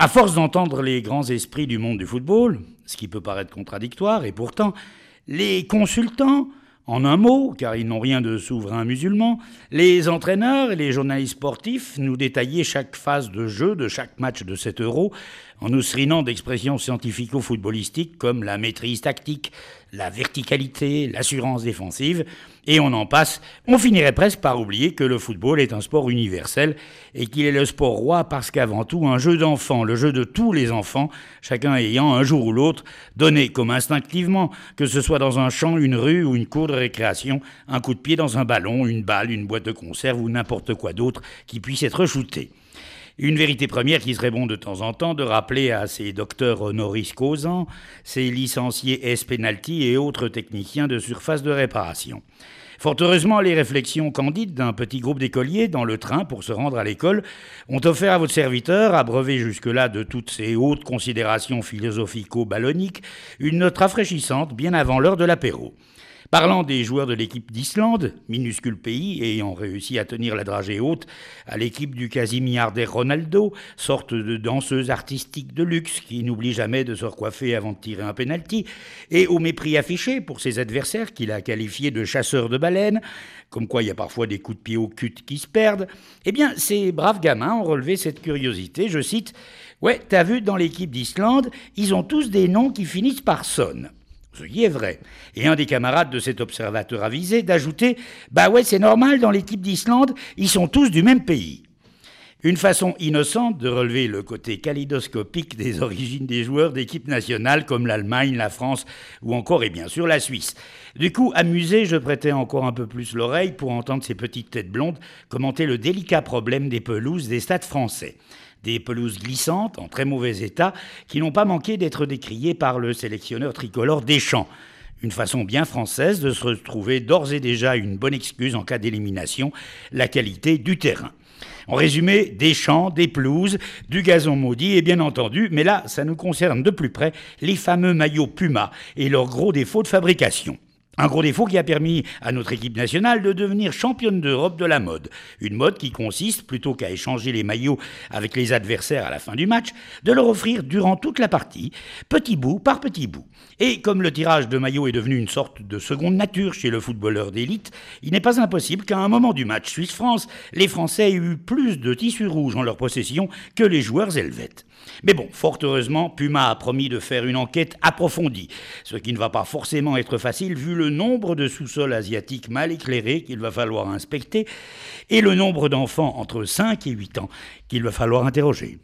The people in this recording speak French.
À force d'entendre les grands esprits du monde du football, ce qui peut paraître contradictoire, et pourtant, les consultants, en un mot, car ils n'ont rien de souverain musulman, les entraîneurs et les journalistes sportifs nous détaillaient chaque phase de jeu de chaque match de cet Euro en nous serinant d'expressions scientifico-footballistiques comme la maîtrise tactique, la verticalité, l'assurance défensive, et on en passe, on finirait presque par oublier que le football est un sport universel et qu'il est le sport roi parce qu'avant tout un jeu d'enfants, le jeu de tous les enfants, chacun ayant un jour ou l'autre donné comme instinctivement, que ce soit dans un champ, une rue ou une cour de récréation, un coup de pied dans un ballon, une balle, une boîte de conserve ou n'importe quoi d'autre qui puisse être shooté. Une vérité première qui serait bon de temps en temps de rappeler à ces docteurs honoris causa, ces licenciés S-penalty et autres techniciens de surface de réparation. Fort heureusement, les réflexions candides d'un petit groupe d'écoliers dans le train pour se rendre à l'école ont offert à votre serviteur, abreuvé jusque-là de toutes ces hautes considérations philosophico-balloniques, une note rafraîchissante bien avant l'heure de l'apéro. Parlant des joueurs de l'équipe d'Islande, minuscule pays ayant réussi à tenir la dragée haute à l'équipe du quasi-milliardaire Ronaldo, sorte de danseuse artistique de luxe qui n'oublie jamais de se recoiffer avant de tirer un penalty, et au mépris affiché pour ses adversaires qu'il a qualifiés de chasseurs de baleines, comme quoi il y a parfois des coups de pied au cul qui se perdent, eh bien ces braves gamins ont relevé cette curiosité, je cite « Ouais, t'as vu dans l'équipe d'Islande, ils ont tous des noms qui finissent par son ». Ce qui est vrai. Et un des camarades de cet observateur avisé d'ajouter « Bah ouais, c'est normal, dans l'équipe d'Islande, ils sont tous du même pays ». Une façon innocente de relever le côté kaléidoscopique des origines des joueurs d'équipes nationales comme l'Allemagne, la France ou encore et bien sûr la Suisse. Du coup, amusé, je prêtais encore un peu plus l'oreille pour entendre ces petites têtes blondes commenter le délicat problème des pelouses des stades français. Des pelouses glissantes, en très mauvais état, qui n'ont pas manqué d'être décriées par le sélectionneur tricolore Deschamps. Une façon bien française de se retrouver d'ores et déjà une bonne excuse en cas d'élimination, la qualité du terrain. En résumé, des champs, des pelouses, du gazon maudit et bien entendu, mais là, ça nous concerne de plus près, les fameux maillots Puma et leurs gros défauts de fabrication. Un gros défaut qui a permis à notre équipe nationale de devenir championne d'Europe de la mode. Une mode qui consiste, plutôt qu'à échanger les maillots avec les adversaires à la fin du match, de leur offrir durant toute la partie, petit bout par petit bout. Et comme le tirage de maillots est devenu une sorte de seconde nature chez le footballeur d'élite, il n'est pas impossible qu'à un moment du match Suisse-France, les Français aient eu plus de tissus rouges en leur possession que les joueurs helvètes. Mais bon, fort heureusement, Puma a promis de faire une enquête approfondie, ce qui ne va pas forcément être facile vu le nombre de sous-sols asiatiques mal éclairés qu'il va falloir inspecter et le nombre d'enfants entre 5 et 8 ans qu'il va falloir interroger.